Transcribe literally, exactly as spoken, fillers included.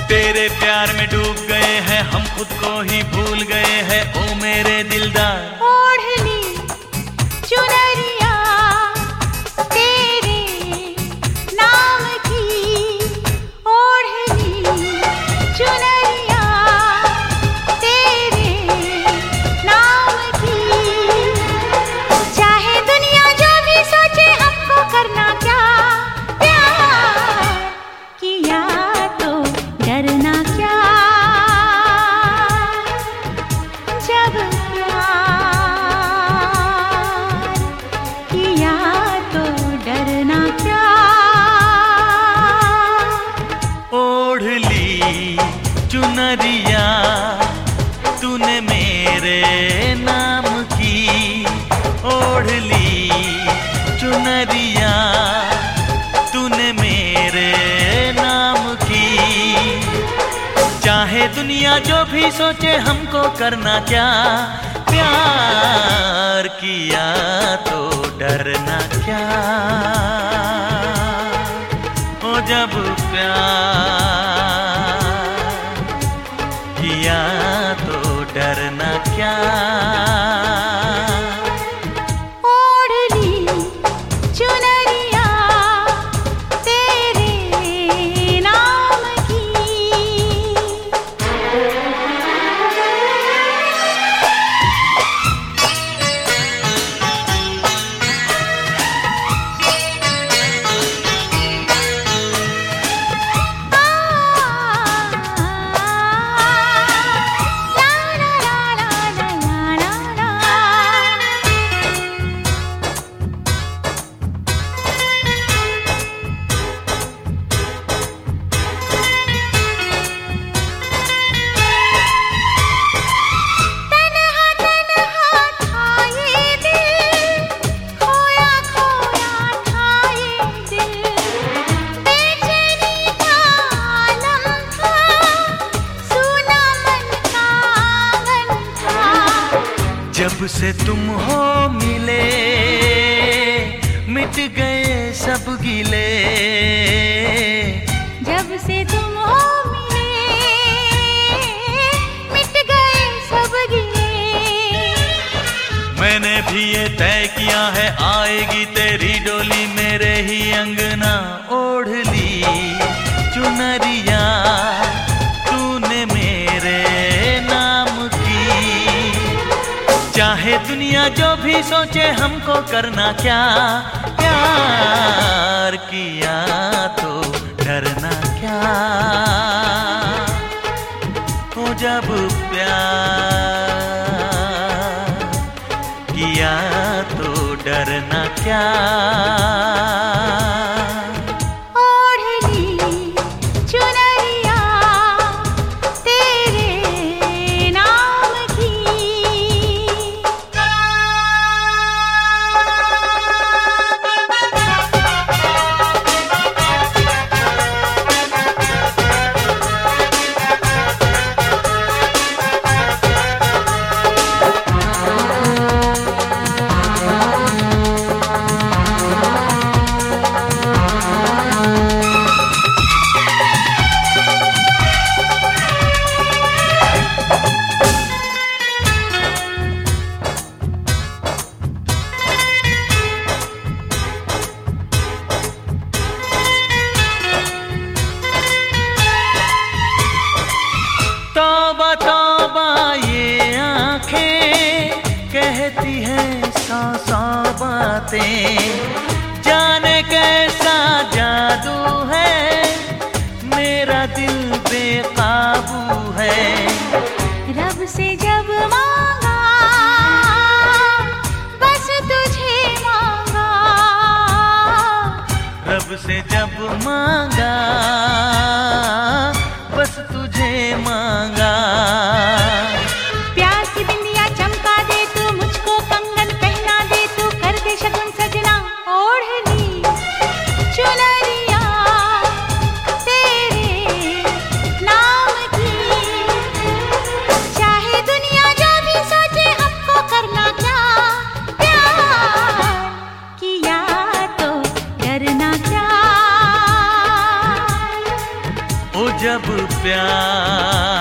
तेरे प्यार में डूब गए हैं हम, खुद को ही भूल गए हैं ओ मेरे दिलदार। ओढ़ ली चुनरिया तेरे नाम की, ओढ़ ली चुनरिया तेरे नाम की। चाहे दुनिया जो भी सोचे हमको करना क्या, प्यार किया तो डरना क्या। जब किया तो डरना क्या। ओढ़ ली चुनरिया तूने मेरे नाम की, ओढ़ ली चुनरिया तूने मेरे नाम की। चाहे दुनिया जो भी सोचे हमको करना क्या, प्यार किया तो डरना क्या। ओ जब प्यार किया तो डरना क्या। ओढ़ ली चुनरिया तेरे नाम की। जब से तुम हो मिले मिट गए सब गिले, जब से तुम हो मिले मिट गए सब गिले। मैंने भी ये तय किया है आएगी तेरी डोली मेरे ही अंगना। ओढ़ ली चुनरिया तूने मेरे नाम की। चाहे दुनिया जो भी सोचे हमको करना क्या, प्यार किया तो डरना क्या। हो जब प्यार किया तो डरना क्या। ओढ़ ली चुनरिया तेरे नाम की। तौबा तौबा ये आंखें कहती हैं सौ सौ बातें। जाने कैसा जादू है मेरा दिल बेकाबू है। रब से जब मांगा बस तुझे मांगा, रब से जब मांगा बस तुझे मांगा। प्यार की बिंदिया चमका दे तू, मुझको कंगन पहना दे तू, कर दे शगुन सजना। ओढ़ ली चुनरिया तेरे नाम की। चाहे दुनिया जो भी सोचे हमको करना क्या, प्यार किया तो डरना क्या। ओ जब प्यार